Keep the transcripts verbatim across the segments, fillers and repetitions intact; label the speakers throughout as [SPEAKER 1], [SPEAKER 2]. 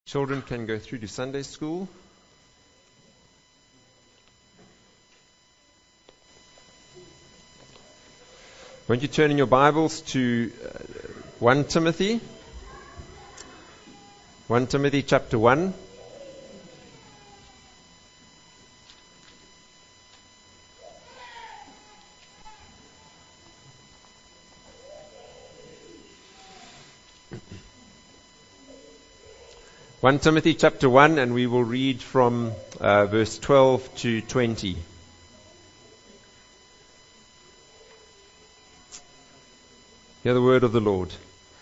[SPEAKER 1] Children can go through to Sunday school. Won't you turn in your Bibles to uh, First Timothy? First Timothy chapter one. First Timothy chapter one, and we will read from uh, verse twelve to twenty. Hear the word of the Lord.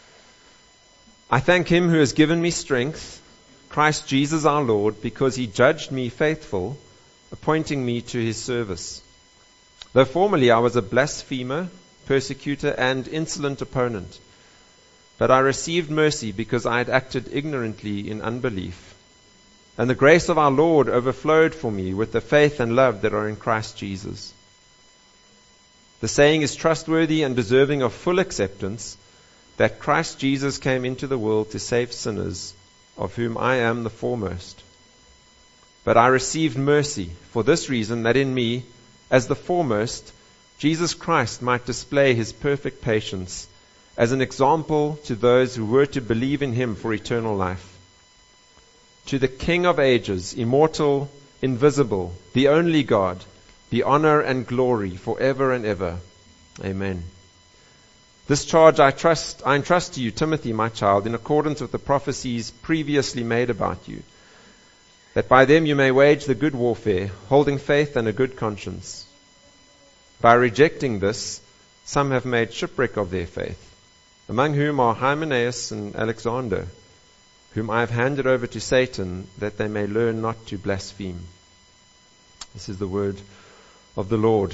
[SPEAKER 1] I thank him who has given me strength, Christ Jesus our Lord, because he judged me faithful, appointing me to his service. Though formerly I was a blasphemer, persecutor, and insolent opponent, but I received mercy because I had acted ignorantly in unbelief. And the grace of our Lord overflowed for me with the faith and love that are in Christ Jesus. The saying is trustworthy and deserving of full acceptance, that Christ Jesus came into the world to save sinners, of whom I am the foremost. But I received mercy for this reason, that in me, as the foremost, Jesus Christ might display his perfect patience as an example to those who were to believe in him for eternal life. To the King of ages, immortal, invisible, the only God, be honor and glory forever and ever. Amen. This charge I trust, I entrust to you, Timothy, my child, in accordance with the prophecies previously made about you, that by them you may wage the good warfare, holding faith and a good conscience. By rejecting this, some have made shipwreck of their faith, among whom are Hymenaeus and Alexander, whom I have handed over to Satan, that they may learn not to blaspheme. This is the word of the Lord.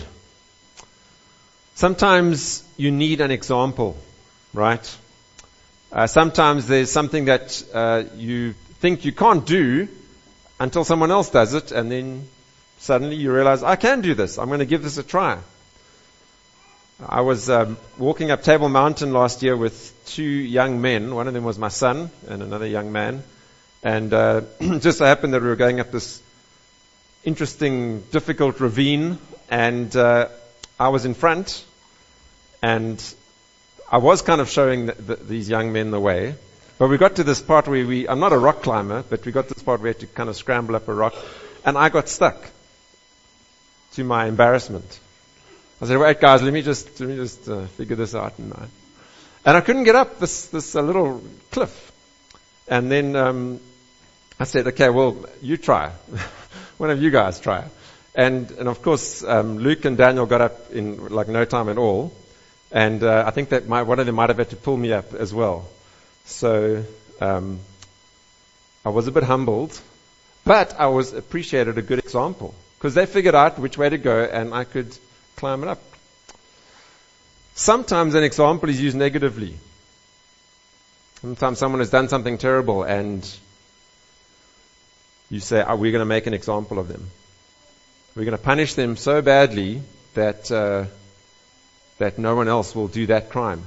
[SPEAKER 1] Sometimes you need an example, right? Uh, sometimes there's something that uh, you think you can't do until someone else does it, and then suddenly you realize, I can do this. I'm going to give this a try. I was um, walking up Table Mountain last year with two young men. One of them was my son and another young man. And uh, just so happened that we were going up this interesting, difficult ravine. And uh, I was in front. And I was kind of showing the, the, these young men the way. But we got to this part where we, I'm not a rock climber, but we got to this part where we had to kind of scramble up a rock. And I got stuck, to my embarrassment. I said, wait, guys, let me just let me just uh, figure this out. And I, and I couldn't get up this this uh, little cliff. And then um, I said, okay, well, you try. One of you guys try. And and of course, um, Luke and Daniel got up in like no time at all. And uh, I think that my, one of them might have had to pull me up as well. So um, I was a bit humbled, but I was appreciated a good example because they figured out which way to go, and I could climb it up. Sometimes an example is used negatively. Sometimes someone has done something terrible and you say, oh, we're going to make an example of them. We're going to punish them so badly that uh, that no one else will do that crime.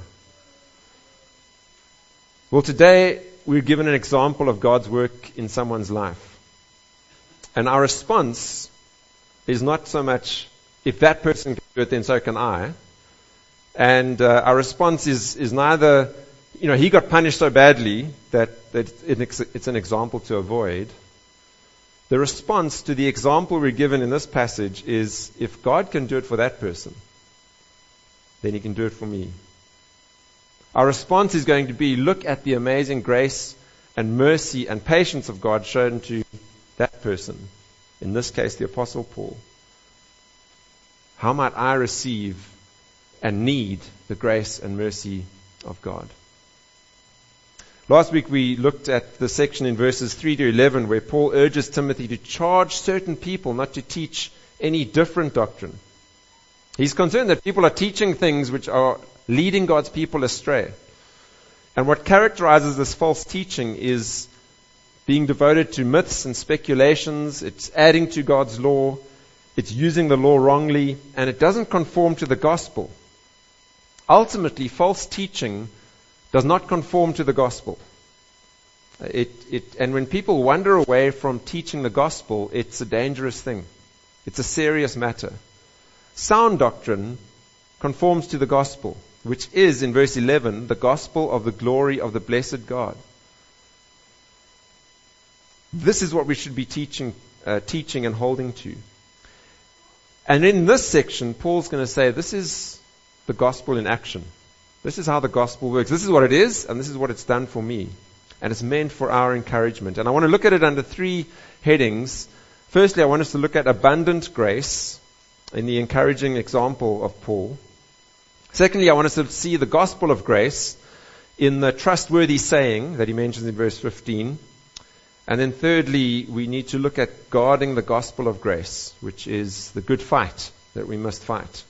[SPEAKER 1] Well, today we're given an example of God's work in someone's life. And our response is not so much, if that person can do it, then so can I. And uh, our response is is neither, you know, he got punished so badly that, that it's, it's an example to avoid. The response to the example we're given in this passage is, if God can do it for that person, then he can do it for me. Our response is going to be, look at the amazing grace and mercy and patience of God shown to that person. In this case, the Apostle Paul. How might I receive and need the grace and mercy of God? Last week we looked at the section in verses three to eleven where Paul urges Timothy to charge certain people not to teach any different doctrine. He's concerned that people are teaching things which are leading God's people astray. And what characterizes this false teaching is being devoted to myths and speculations. It's adding to God's law. It's using the law wrongly, and it doesn't conform to the gospel. Ultimately, false teaching does not conform to the gospel. It, it, and when people wander away from teaching the gospel, it's a dangerous thing. It's a serious matter. Sound doctrine conforms to the gospel, which is, in verse eleven, the gospel of the glory of the blessed God. This is what we should be teaching, uh, teaching and holding to. And in this section, Paul's going to say, this is the gospel in action. This is how the gospel works. This is what it is, and this is what it's done for me. And it's meant for our encouragement. And I want to look at it under three headings. Firstly, I want us to look at abundant grace in the encouraging example of Paul. Secondly, I want us to see the gospel of grace in the trustworthy saying that he mentions in verse fifteen. And then thirdly, we need to look at guarding the gospel of grace, which is the good fight that we must fight.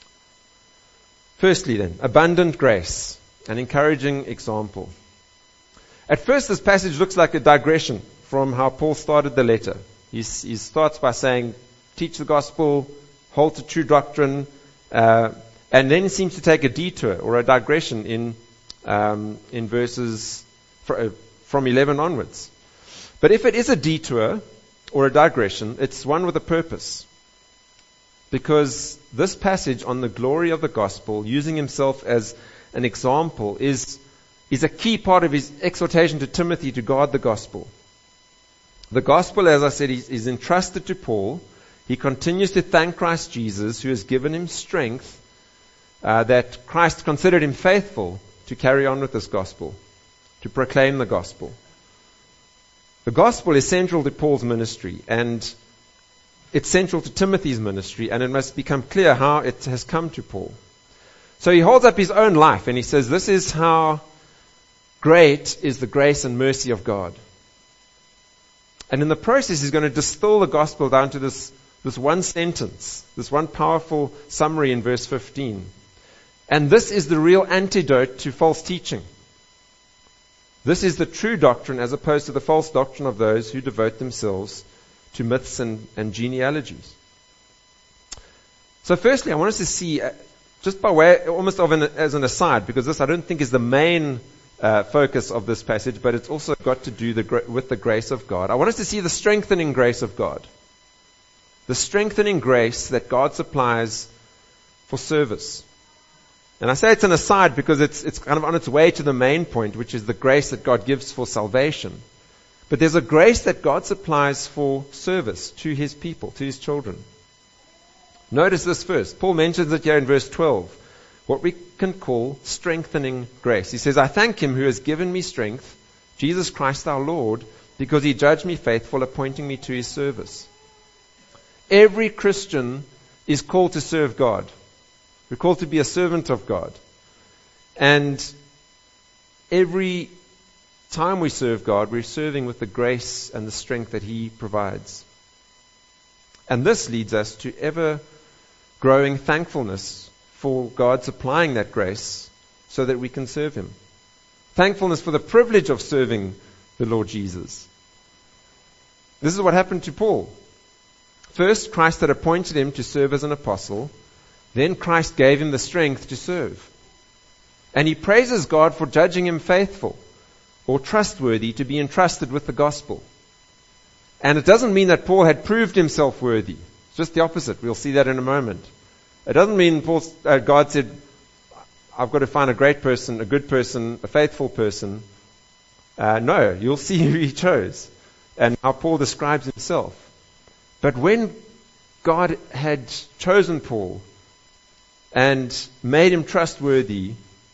[SPEAKER 1] Firstly then, abundant grace, an encouraging example. At first, this passage looks like a digression from how Paul started the letter. He, he starts by saying, teach the gospel, hold to true doctrine, uh, and then seems to take a detour or a digression in um, in verses fr- uh, from eleven onwards. But if it is a detour or a digression, it's one with a purpose. Because this passage on the glory of the gospel, using himself as an example, is is a key part of his exhortation to Timothy to guard the gospel. The gospel, as I said, is, is entrusted to Paul. He continues to thank Christ Jesus, who has given him strength, uh, that Christ considered him faithful to carry on with this gospel, to proclaim the gospel. The gospel is central to Paul's ministry, and it's central to Timothy's ministry, and it must become clear how it has come to Paul. So he holds up his own life, and he says, this is how great is the grace and mercy of God. And in the process, he's going to distill the gospel down to this, this one sentence, this one powerful summary in verse fifteen. And this is the real antidote to false teaching. This is the true doctrine as opposed to the false doctrine of those who devote themselves to myths and, and genealogies. So firstly, I want us to see, uh, just by way, almost of an, as an aside, because this I don't think is the main uh, focus of this passage, but it's also got to do the, with the grace of God. I want us to see the strengthening grace of God. The strengthening grace that God supplies for service. And I say it's an aside because it's it's kind of on its way to the main point, which is the grace that God gives for salvation. But there's a grace that God supplies for service to his people, to his children. Notice this first. Paul mentions it here in verse twelve, what we can call strengthening grace. He says, I thank him who has given me strength, Jesus Christ our Lord, because he judged me faithful, appointing me to his service. Every Christian is called to serve God. We're called to be a servant of God. And every time we serve God, we're serving with the grace and the strength that he provides. And this leads us to ever growing thankfulness for God supplying that grace so that we can serve him. Thankfulness for the privilege of serving the Lord Jesus. This is what happened to Paul. First, Christ had appointed him to serve as an apostle. Then Christ gave him the strength to serve. And he praises God for judging him faithful or trustworthy to be entrusted with the gospel. And it doesn't mean that Paul had proved himself worthy. It's just the opposite. We'll see that in a moment. It doesn't mean Paul, uh, God said, I've got to find a great person, a good person, a faithful person. Uh, no, you'll see who he chose and how Paul describes himself. But when God had chosen Paul and made him trustworthy,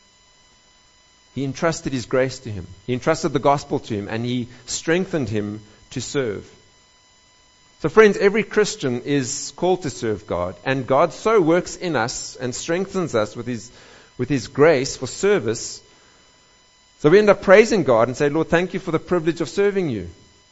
[SPEAKER 1] he entrusted his grace to him. He entrusted the gospel to him, and he strengthened him to serve. So friends, every Christian is called to serve God, and God so works in us and strengthens us with his, with his grace for service. So we end up praising God and say, Lord, thank you for the privilege of serving you.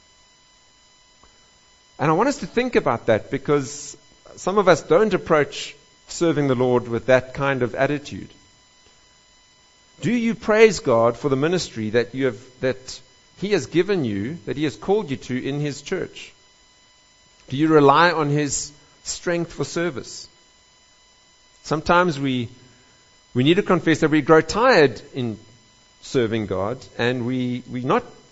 [SPEAKER 1] And I want us to think about that, because some of us don't approach serving the Lord with that kind of attitude. Do you praise God for the ministry that you have, that he has given you, that he has called you to in his church? Do you rely on his strength for service? Sometimes we we need to confess that we grow tired in serving God, and we, we're not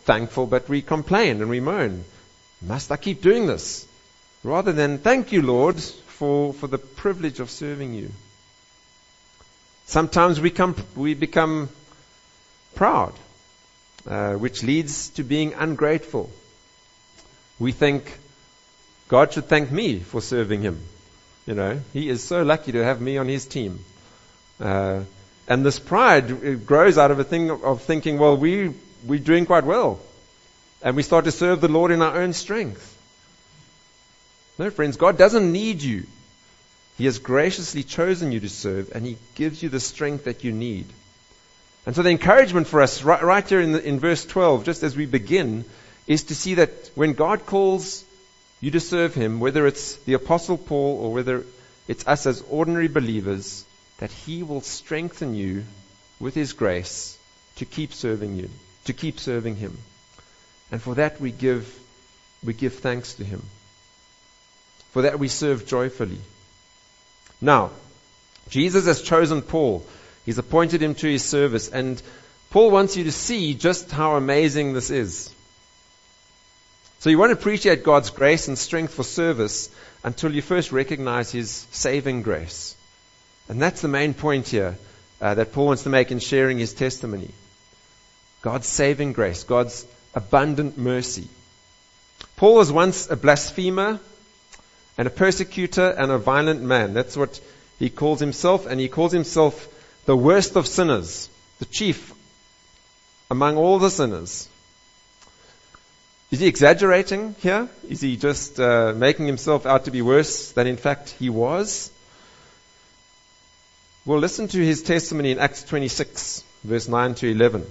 [SPEAKER 1] thankful, but we complain and we moan. Must I keep doing this? Rather than, thank you, Lord, for, for the privilege of serving you. Sometimes we, come, we become proud, uh, which leads to being ungrateful. We think, God should thank me for serving him. You know, he is so lucky to have me on his team. Uh, and this pride, it grows out of a thing of, of thinking, well, we, we're doing quite well. And we start to serve the Lord in our own strength. No, friends, God doesn't need you. He has graciously chosen you to serve, and he gives you the strength that you need. And so the encouragement for us, right, right here in, the, in verse twelve, just as we begin, is to see that when God calls you to serve him, whether it's the Apostle Paul or whether it's us as ordinary believers, that he will strengthen you with his grace to keep serving you, to keep serving him. And for that we give, we give thanks to him. For that we serve joyfully. Now, Jesus has chosen Paul. He's appointed him to his service. And Paul wants you to see just how amazing this is. So you won't appreciate God's grace and strength for service until you first recognize his saving grace. And that's the main point here uh, that Paul wants to make in sharing his testimony. God's saving grace, God's abundant mercy. Paul was once a blasphemer and a persecutor and a violent man. That's what he calls himself, and he calls himself the worst of sinners, the chief among all the sinners. Is he exaggerating here? Is he just uh, making himself out to be worse than in fact he was? Well, listen to his testimony in Acts twenty-six, verse nine to eleven.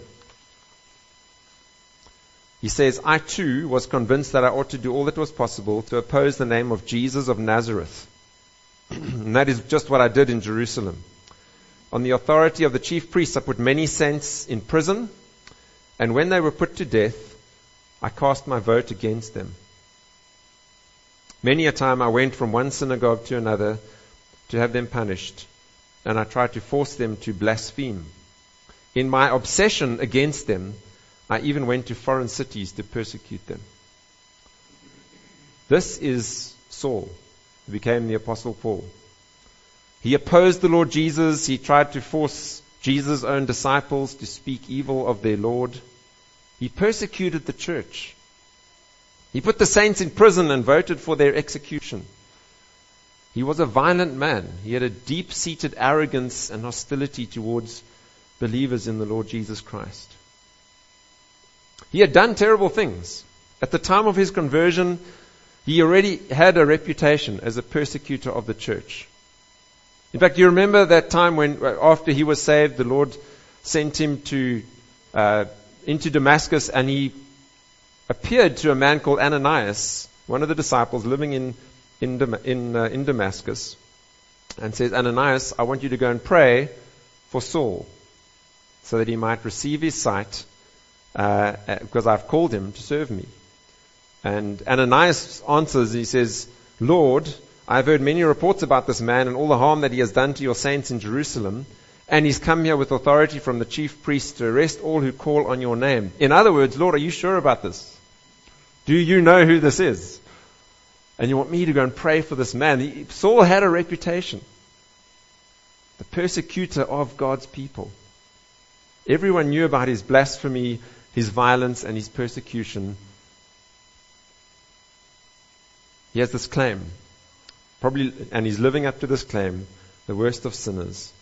[SPEAKER 1] He says, I too was convinced that I ought to do all that was possible to oppose the name of Jesus of Nazareth. And that is just what I did in Jerusalem. On the authority of the chief priests, I put many saints in prison, and when they were put to death, I cast my vote against them. Many a time I went from one synagogue to another to have them punished, and I tried to force them to blaspheme. In my obsession against them, I even went to foreign cities to persecute them. This is Saul, who became the Apostle Paul. He opposed the Lord Jesus. He tried to force Jesus' own disciples to speak evil of their Lord. He persecuted the church. He put the saints in prison and voted for their execution. He was a violent man. He had a deep-seated arrogance and hostility towards believers in the Lord Jesus Christ. He had done terrible things. At the time of his conversion, he already had a reputation as a persecutor of the church. In fact, you remember that time when, after he was saved, the Lord sent him to uh, into Damascus, and he appeared to a man called Ananias, one of the disciples living in in, Dam- in, uh, in Damascus, and says, Ananias, I want you to go and pray for Saul, so that he might receive his sight, uh, because I've called him to serve me. And Ananias answers, he says, Lord, I've heard many reports about this man and all the harm that he has done to your saints in Jerusalem, and he's come here with authority from the chief priests to arrest all who call on your name. In other words, Lord, are you sure about this? Do you know who this is? And you want me to go and pray for this man? He, Saul had a reputation. The persecutor of God's people. Everyone knew about his blasphemy, his violence, and his persecution. He has this claim. Probably, and he's living up to this claim, the worst of sinners.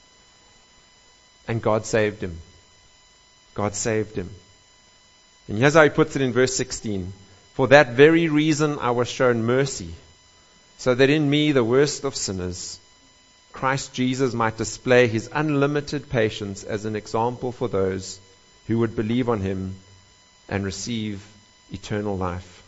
[SPEAKER 1] And God saved him. God saved him. And here's how he puts it in verse sixteen. For that very reason I was shown mercy, so that in me, the worst of sinners, Christ Jesus might display his unlimited patience as an example for those who would believe on him and receive eternal life.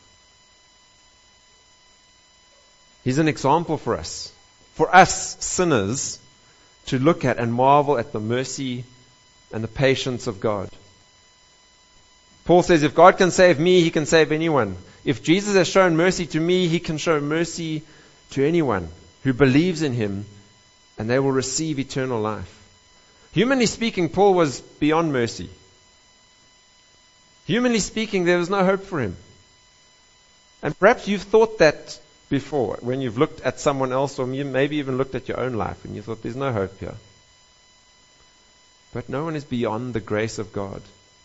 [SPEAKER 1] He's an example for us, for us sinners, to look at and marvel at the mercy and the patience of God. Paul says, if God can save me, he can save anyone. If Jesus has shown mercy to me, he can show mercy to anyone who believes in him, and they will receive eternal life. Humanly speaking, Paul was beyond mercy. Humanly speaking, there was no hope for him. And perhaps you've thought that before, when you've looked at someone else, or you maybe even looked at your own life, and you thought, there's no hope here. But no one is beyond the grace of God.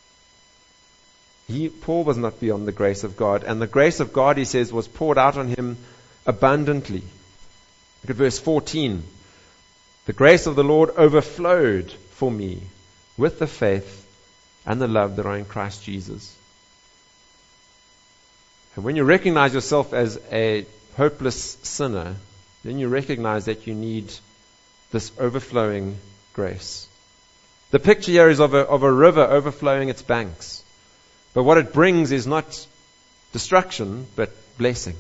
[SPEAKER 1] He, Paul was not beyond the grace of God. And the grace of God, he says, was poured out on him abundantly. Look at verse fourteen. The grace of the Lord overflowed for me with the faith and the love that are in Christ Jesus. And when you recognize yourself as a hopeless sinner, then you recognize that you need this overflowing grace. The picture here is of a, of a river overflowing its banks. But what it brings is not destruction, but blessing.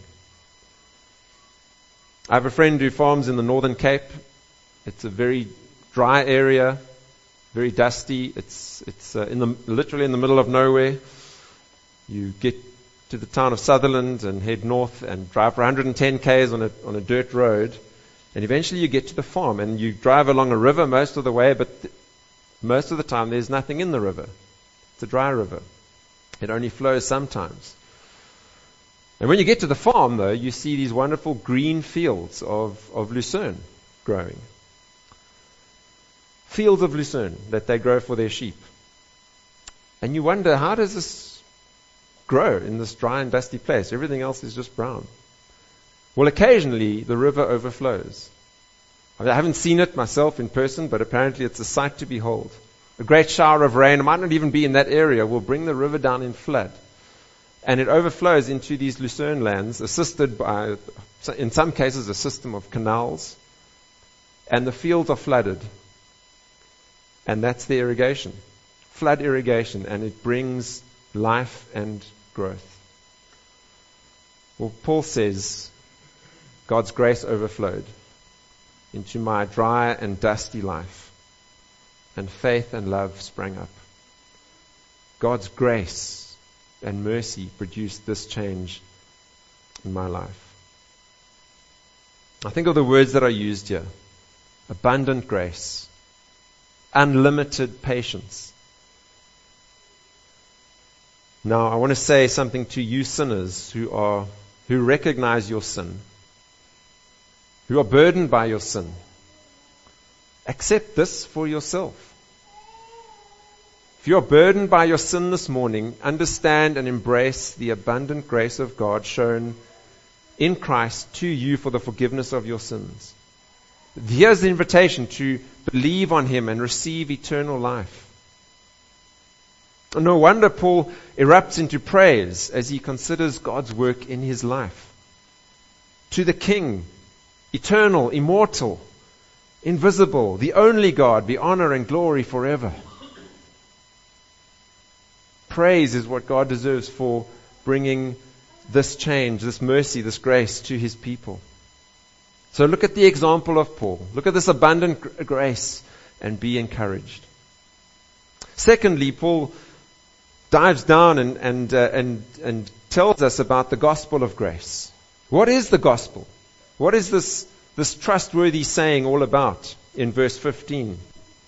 [SPEAKER 1] I have a friend who farms in the Northern Cape. It's a very dry area, very dusty. It's it's uh, in the literally in the middle of nowhere. You get to the town of Sutherland and head north and drive for one hundred ten kays on a on a dirt road, and eventually you get to the farm and you drive along a river most of the way, but th- most of the time there's nothing in the river. It's a dry river. It only flows sometimes. And when you get to the farm, though, you see these wonderful green fields of, of lucerne growing. Fields of lucerne that they grow for their sheep. And you wonder, how does this grow in this dry and dusty place? Everything else is just brown. Well, occasionally the river overflows. I mean, I haven't seen it myself in person, but apparently it's a sight to behold. A great shower of rain, it might not even be in that area, will bring the river down in flood. And it overflows into these lucerne lands, assisted by, in some cases, a system of canals. And the fields are flooded. And that's the irrigation. Flood irrigation. And it brings life and growth. Well, Paul says, God's grace overflowed into my dry and dusty life. And faith and love sprang up. God's grace and mercy produced this change in my life. I think of the words that are used here. Abundant grace. Unlimited patience. Now, I want to say something to you sinners who are, who recognize your sin, who are burdened by your sin. Accept this for yourself. If you are burdened by your sin this morning, understand and embrace the abundant grace of God shown in Christ to you for the forgiveness of your sins. Here's the invitation to believe on Him and receive eternal life. No wonder Paul erupts into praise as he considers God's work in his life. To the King, eternal, immortal, invisible, the only God, be honor and glory forever. Praise is what God deserves for bringing this change, this mercy, this grace to His people. So look at the example of Paul. Look at this abundant gr- grace and be encouraged. Secondly, Paul dives down and and, uh, and and tells us about the gospel of grace. What is the gospel? What is this this trustworthy saying all about in verse fifteen?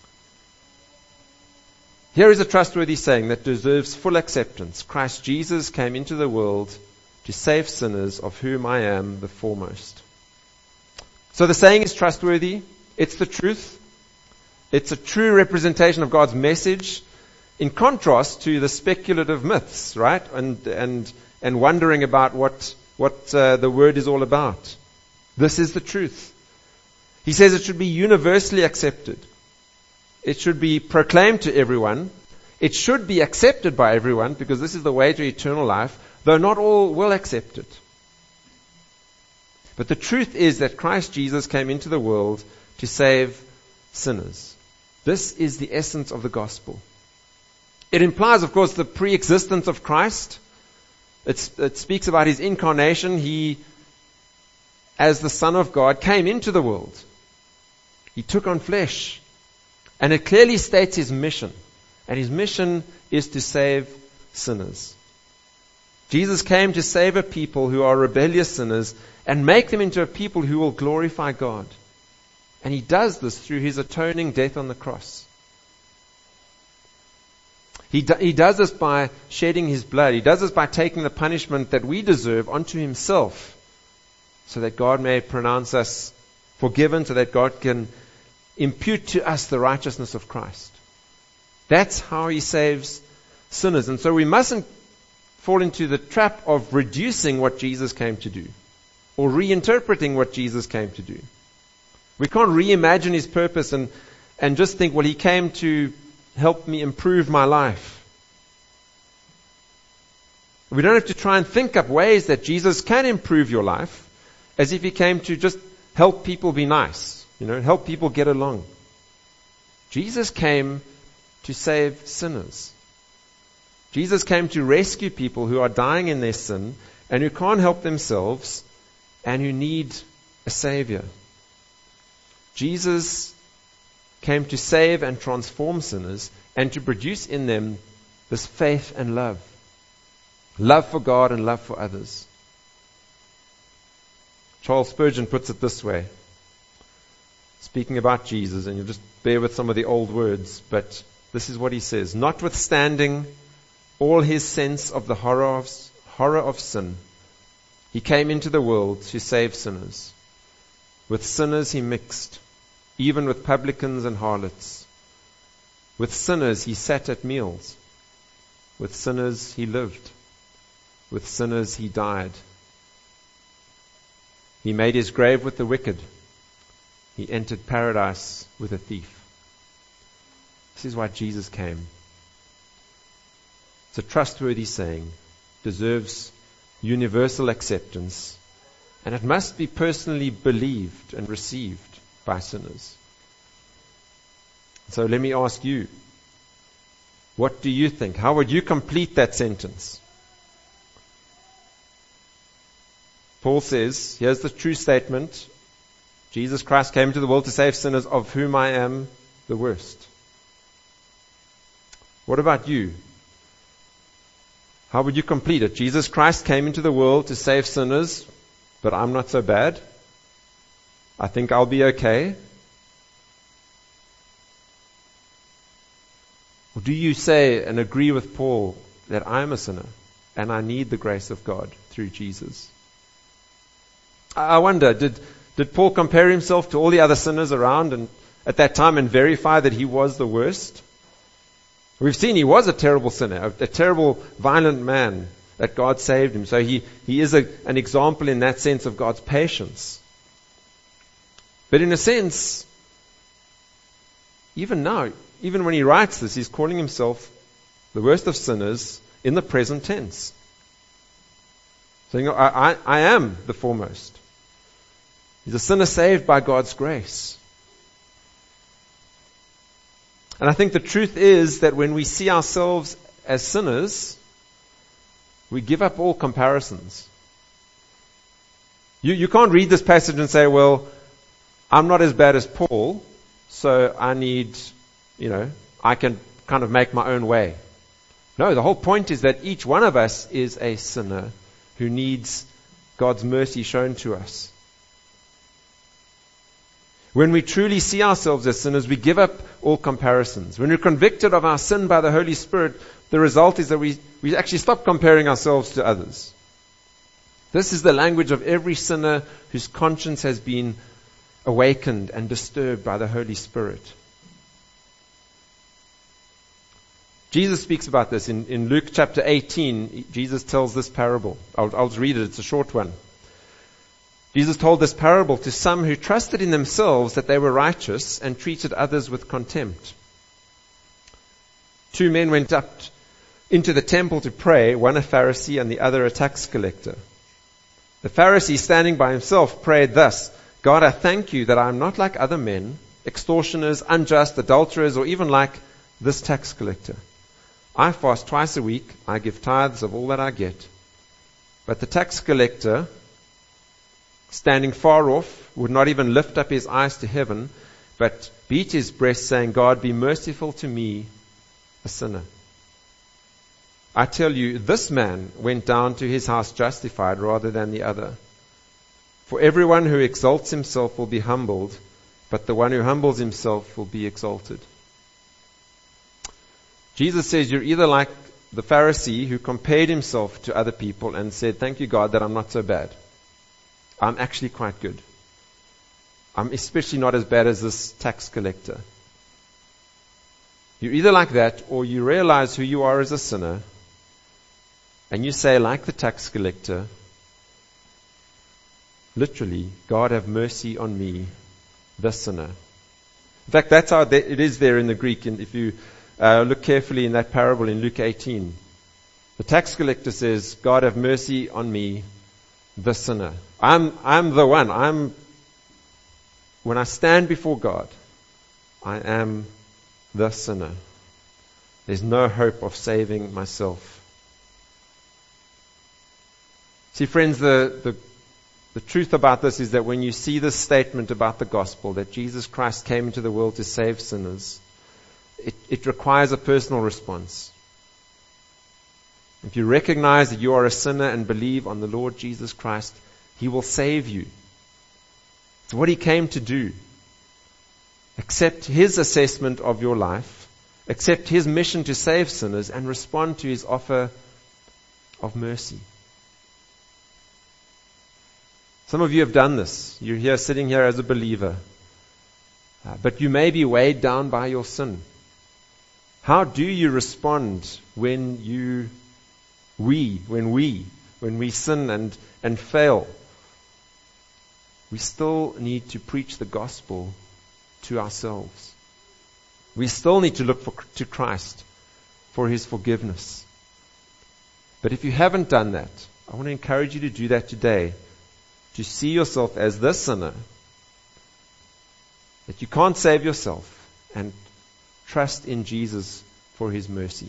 [SPEAKER 1] Here is a trustworthy saying that deserves full acceptance. Christ Jesus came into the world to save sinners, of whom I am the foremost. So the saying is trustworthy. It's the truth. It's a true representation of God's message, in contrast to the speculative myths, right? And and and wondering about what what uh, the word is all about. This is the truth. He says it should be universally accepted. It should be proclaimed to everyone. It should be accepted by everyone, because this is the way to eternal life, though not all will accept it. But the truth is that Christ Jesus came into the world to save sinners. This is the essence of the gospel. It implies, of course, the pre-existence of Christ. It's, it speaks about His incarnation. He, as the Son of God, came into the world. He took on flesh. And it clearly states His mission. And His mission is to save sinners. Jesus came to save a people who are rebellious sinners and make them into a people who will glorify God. And He does this through His atoning death on the cross. He, do, he does this by shedding His blood. He does this by taking the punishment that we deserve onto Himself, so that God may pronounce us forgiven, so that God can impute to us the righteousness of Christ. That's how He saves sinners. And so we mustn't fall into the trap of reducing what Jesus came to do, or reinterpreting what Jesus came to do. We can't reimagine His purpose and, and just think, well, He came to help me improve my life. We don't have to try and think up ways that Jesus can improve your life, as if He came to just help people be nice, you know, help people get along. Jesus came to save sinners. Jesus came to rescue people who are dying in their sin and who can't help themselves and who need a Savior. Jesus came to save and transform sinners and to produce in them this faith and love. Love for God and love for others. Charles Spurgeon puts it this way, speaking about Jesus, and you'll just bear with some of the old words, but this is what he says. Notwithstanding all his sense of the horror of, horror of sin, He came into the world to save sinners. With sinners He mixed, even with publicans and harlots. With sinners He sat at meals. With sinners He lived. With sinners He died. He made His grave with the wicked. He entered paradise with a thief. This is why Jesus came. It's a trustworthy saying, deserves universal acceptance, and it must be personally believed and received by sinners. So let me ask you, what do you think? How would you complete that sentence? Paul says, here's the true statement. Jesus Christ came to the world to save sinners, of whom I am the worst. What about you? How would you complete it? Jesus Christ came into the world to save sinners, but I'm not so bad. I think I'll be okay. Or do you say and agree with Paul that I'm a sinner and I need the grace of God through Jesus? I wonder, did, did Paul compare himself to all the other sinners around and at that time and verify that he was the worst? We've seen he was a terrible sinner, a, a terrible, violent man, that God saved him. So he, he is a, an example in that sense of God's patience. But in a sense, even now, even when he writes this, he's calling himself the worst of sinners in the present tense. Saying, I, I, I am the foremost. He's a sinner saved by God's grace. And I think the truth is that when we see ourselves as sinners, we give up all comparisons. You, you can't read this passage and say, well, I'm not as bad as Paul, so I need, you know, I can kind of make my own way. No, the whole point is that each one of us is a sinner who needs God's mercy shown to us. When we truly see ourselves as sinners, we give up all comparisons. When we're convicted of our sin by the Holy Spirit, the result is that we, we actually stop comparing ourselves to others. This is the language of every sinner whose conscience has been awakened and disturbed by the Holy Spirit. Jesus speaks about this in, in Luke chapter eighteen. Jesus tells this parable. I'll, I'll just read it. It's a short one. Jesus told this parable to some who trusted in themselves that they were righteous and treated others with contempt. Two men went up into the temple to pray, one a Pharisee and the other a tax collector. The Pharisee, standing by himself, prayed thus, God, I thank you that I am not like other men, extortioners, unjust, adulterers, or even like this tax collector. I fast twice a week. I give tithes of all that I get. But the tax collector, standing far off, would not even lift up his eyes to heaven, but beat his breast, saying, God, be merciful to me, a sinner. I tell you, this man went down to his house justified rather than the other. For everyone who exalts himself will be humbled, but the one who humbles himself will be exalted. Jesus says you're either like the Pharisee who compared himself to other people and said, thank you, God, that I'm not so bad. I'm actually quite good. I'm especially not as bad as this tax collector. You're either like that, or you realize who you are as a sinner, and you say, like the tax collector, literally, God have mercy on me, the sinner. In fact, that's how it is there in the Greek. And if you uh, look carefully in that parable in Luke eighteen, the tax collector says, God have mercy on me, the sinner. I'm, I'm the one. I'm, when I stand before God, I am the sinner. There's no hope of saving myself. See, friends, the, the, the truth about this is that when you see this statement about the gospel, that Jesus Christ came into the world to save sinners, it, it requires a personal response. If you recognize that you are a sinner and believe on the Lord Jesus Christ, He will save you. It's what He came to do. Accept His assessment of your life, accept His mission to save sinners, and respond to His offer of mercy. Some of you have done this. You're here, sitting here as a believer. Uh, but you may be weighed down by your sin. How do you respond when you, we, when we, when we sin and, and fail? We still need to preach the gospel to ourselves. We still need to look for, to Christ for His forgiveness. But if you haven't done that, I want to encourage you to do that today. To see yourself as the sinner, that you can't save yourself, and trust in Jesus for His mercy.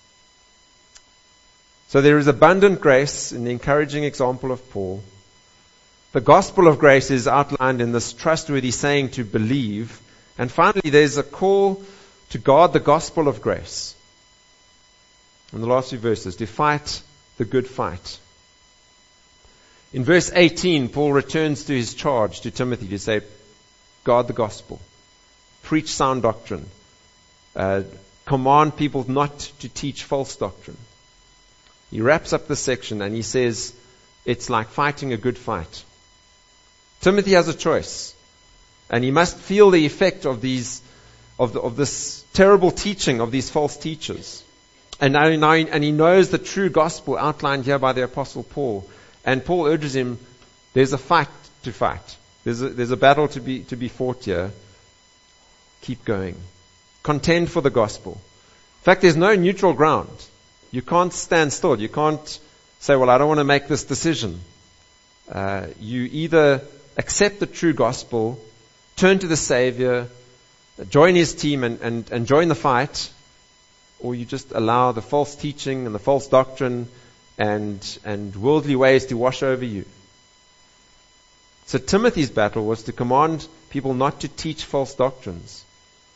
[SPEAKER 1] So there is abundant grace in the encouraging example of Paul. The gospel of grace is outlined in this trustworthy saying to believe. And finally, there's a call to guard the gospel of grace. In the last few verses, to fight the good fight. In verse eighteen, Paul returns to his charge to Timothy to say, guard the gospel, preach sound doctrine, uh, command people not to teach false doctrine. He wraps up the section and he says, it's like fighting a good fight. Timothy has a choice, and he must feel the effect of these, of, the, of this terrible teaching of these false teachers. And now, now, and he knows the true gospel outlined here by the Apostle Paul. And Paul urges him, there's a fight to fight. There's a, there's a battle to be, to be fought here. Keep going. Contend for the gospel. In fact, there's no neutral ground. You can't stand still. You can't say, well, I don't want to make this decision. Uh, you either accept the true gospel, turn to the Savior, join His team and, and, and join the fight, or you just allow the false teaching and the false doctrine and and worldly ways to wash over you. So Timothy's battle was to command people not to teach false doctrines.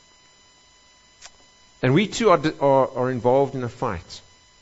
[SPEAKER 1] And we too are, are, are involved in a fight.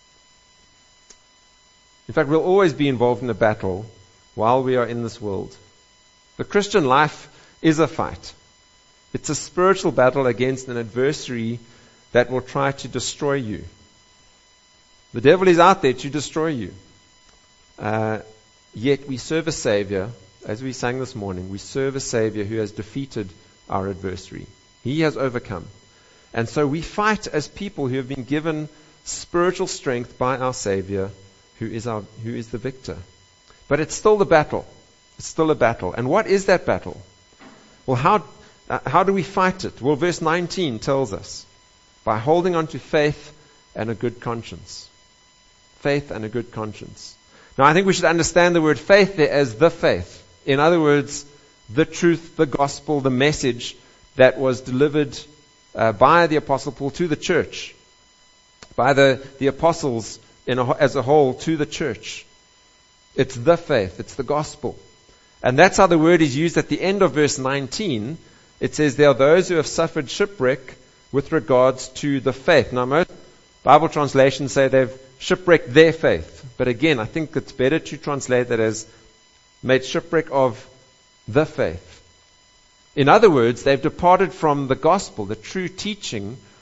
[SPEAKER 1] In fact, we'll always be involved in a battle while we are in this world. The Christian life is a fight. It's a spiritual battle against an adversary that will try to destroy you. The devil is out there to destroy you. Uh, yet we serve a Savior, as we sang this morning, we serve a Savior who has defeated our adversary. He has overcome. And so we fight as people who have been given spiritual strength by our Savior, who is our, who is the victor. But it's still the battle. It's still a battle. And what is that battle? Well, how, uh, how do we fight it? Well, verse nineteen tells us, by holding on to faith and a good conscience. Faith and a good conscience. Now, I think we should understand the word faith there as the faith. In other words, the truth, the gospel, the message that was delivered uh, by the Apostle Paul to the church, by the, the apostles in a, as a whole to the church. It's the faith. It's the gospel. And that's how the word is used at the end of verse nineteen. It says, there are those who have suffered shipwreck with regards to the faith. Now, most Bible translations say they've shipwrecked their faith. But again, I think it's better to translate that as made shipwreck of the faith. In other words, they've departed from the gospel, the true teaching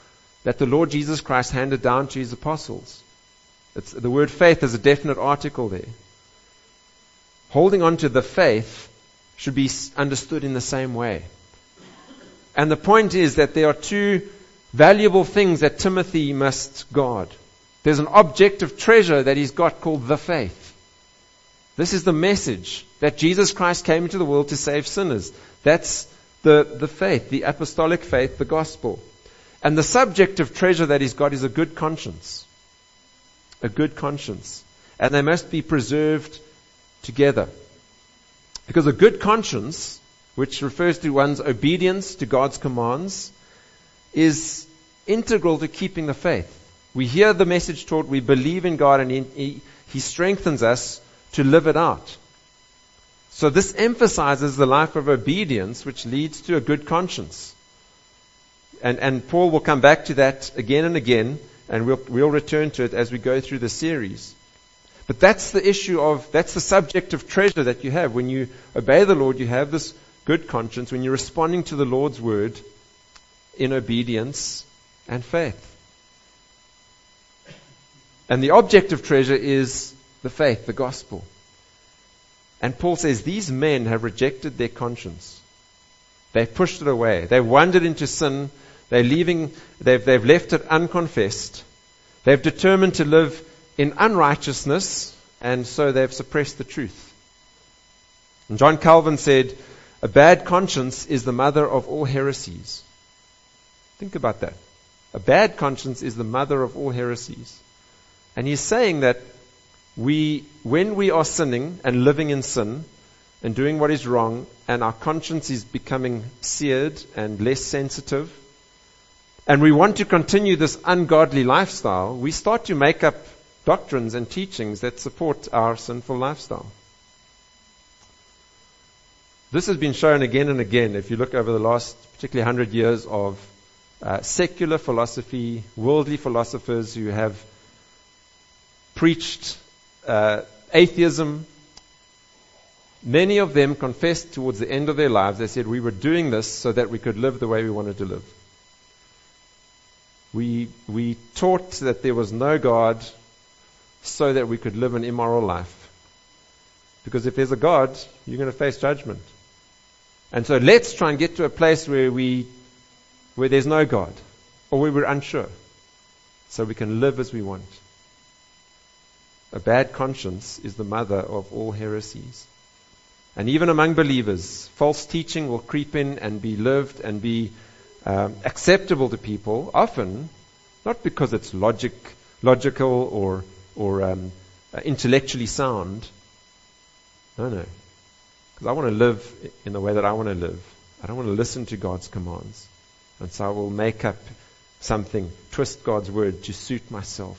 [SPEAKER 1] that the Lord Jesus Christ handed down to his apostles. It's, the word faith is a definite article there. Holding on to the faith should be understood in the same way. And the point is that there are two valuable things that Timothy must guard. There's an objective treasure that he's got called the faith. This is the message that Jesus Christ came into the world to save sinners. That's the, the faith, the apostolic faith, the gospel. And the subjective treasure that he's got is a good conscience. A good conscience. And they must be preserved together. Because a good conscience, which refers to one's obedience to God's commands, is integral to keeping the faith. We hear the message taught, we believe in God, and He, he, he strengthens us to live it out. So this emphasizes the life of obedience, which leads to a good conscience. And, and Paul will come back to that again and again, and we'll, we'll return to it as we go through the series. But that's the issue of, that's the subject of treasure that you have. When you obey the Lord, you have this good conscience, when you're responding to the Lord's word in obedience and faith. And the object of treasure is the faith, the gospel. And Paul says these men have rejected their conscience. They've pushed it away. They've wandered into sin. They're leaving, they've, they've left it unconfessed. They've determined to live in unrighteousness, and so they've suppressed the truth. And John Calvin said, a bad conscience is the mother of all heresies. Think about that. A bad conscience is the mother of all heresies. And he's saying that we, when we are sinning and living in sin and doing what is wrong, and our conscience is becoming seared and less sensitive, and we want to continue this ungodly lifestyle, we start to make up doctrines and teachings that support our sinful lifestyle. This has been shown again and again. If you look over the last particularly hundred years of uh, secular philosophy, worldly philosophers who have preached uh, atheism, many of them confessed towards the end of their lives, they said, we were doing this so that we could live the way we wanted to live. We, we taught that there was no God so that we could live an immoral life. Because if there's a God, you're going to face judgment. And so let's try and get to a place where we, where there's no God, or where we're unsure, so we can live as we want. A bad conscience is the mother of all heresies. And even among believers, false teaching will creep in and be lived and be um, acceptable to people, often not because it's logic, logical or or um, uh, intellectually sound. No, no. Because I want to live in the way that I want to live. I don't want to listen to God's commands. And so I will make up something, twist God's word to suit myself.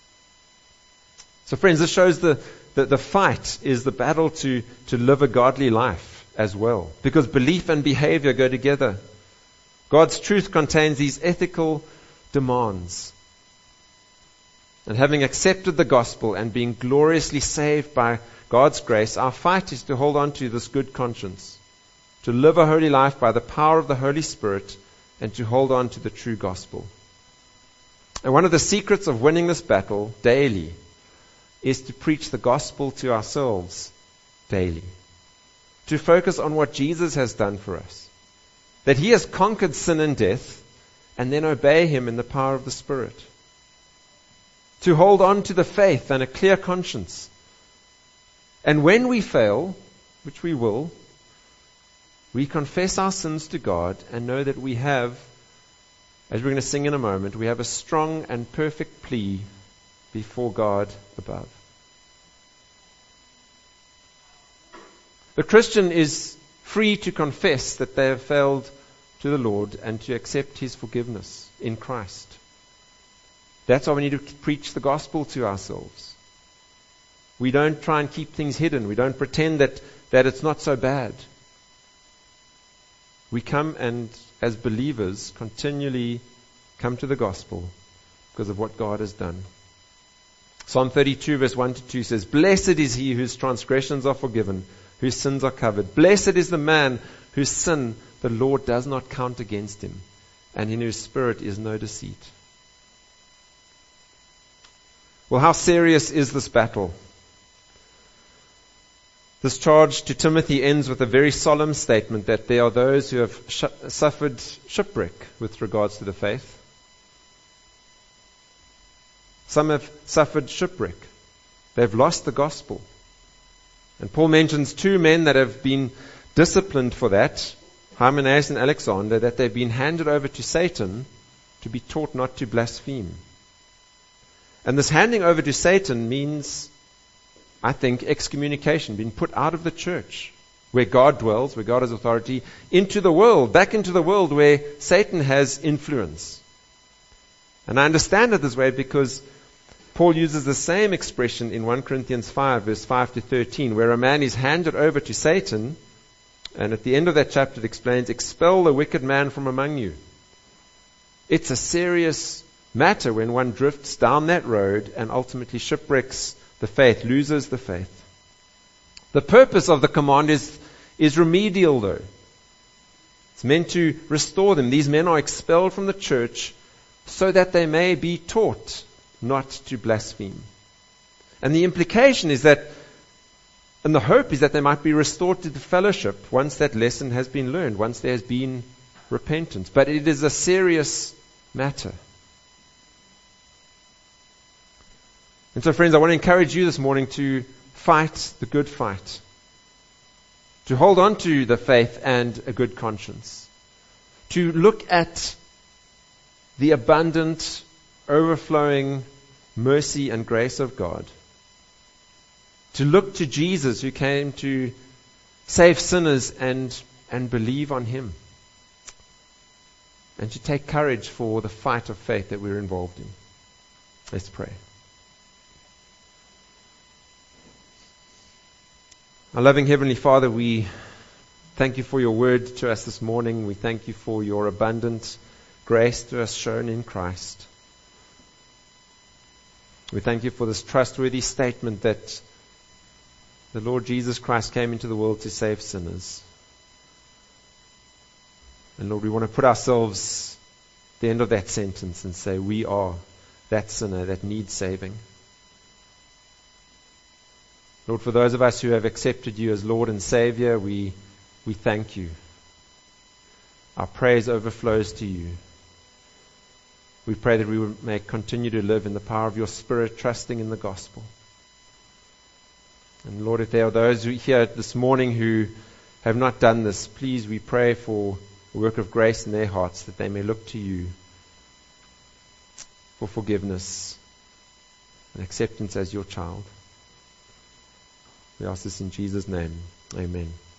[SPEAKER 1] So friends, this shows the, the, the fight is the battle to, to live a godly life as well. Because belief and behavior go together. God's truth contains these ethical demands. And having accepted the gospel and being gloriously saved by God's grace, our fight is to hold on to this good conscience, to live a holy life by the power of the Holy Spirit, and to hold on to the true gospel. And one of the secrets of winning this battle daily is to preach the gospel to ourselves daily. To focus on what Jesus has done for us. That He has conquered sin and death, and then obey Him in the power of the Spirit. To hold on to the faith and a clear conscience. And when we fail, which we will, we confess our sins to God and know that we have, as we're going to sing in a moment, we have a strong and perfect plea before God above. The Christian is free to confess that they have failed to the Lord and to accept His forgiveness in Christ. That's why we need to preach the gospel to ourselves. We don't try and keep things hidden. We don't pretend that, that it's not so bad. We come and, as believers, continually come to the gospel because of what God has done. Psalm thirty-two, verse one to two says, "Blessed is he whose transgressions are forgiven, whose sins are covered. Blessed is the man whose sin the Lord does not count against him, and in whose spirit is no deceit." Well, how serious is this battle? This charge to Timothy ends with a very solemn statement that there are those who have sh- suffered shipwreck with regards to the faith. Some have suffered shipwreck. They've lost the gospel. And Paul mentions two men that have been disciplined for that, Hymenaeus and Alexander, that they've been handed over to Satan to be taught not to blaspheme. And this handing over to Satan means, I think, excommunication, being put out of the church, where God dwells, where God has authority, into the world, back into the world where Satan has influence. And I understand it this way because Paul uses the same expression in First Corinthians five, verse five to thirteen, where a man is handed over to Satan, and at the end of that chapter it explains, expel the wicked man from among you. It's a serious matter when one drifts down that road and ultimately shipwrecks the faith, loses the faith. The purpose of the command is, is remedial though. It's meant to restore them. These men are expelled from the church so that they may be taught not to blaspheme. And the implication is that, and the hope is that they might be restored to the fellowship once that lesson has been learned, once there has been repentance. But it is a serious matter. And so, friends, I want to encourage you this morning to fight the good fight, to hold on to the faith and a good conscience, to look at the abundant, overflowing mercy and grace of God, to look to Jesus who came to save sinners and, and believe on Him, and to take courage for the fight of faith that we're involved in. Let's pray. Our loving Heavenly Father, we thank you for your word to us this morning. We thank you for your abundant grace to us shown in Christ. We thank you for this trustworthy statement that the Lord Jesus Christ came into the world to save sinners. And Lord, we want to put ourselves at the end of that sentence and say, we are that sinner that needs saving. Lord, for those of us who have accepted you as Lord and Savior, we, we thank you. Our praise overflows to you. We pray that we may continue to live in the power of your Spirit, trusting in the gospel. And Lord, if there are those who here this morning who have not done this, please, we pray for a work of grace in their hearts, that they may look to you for forgiveness and acceptance as your child. We ask this in Jesus' name. Amen.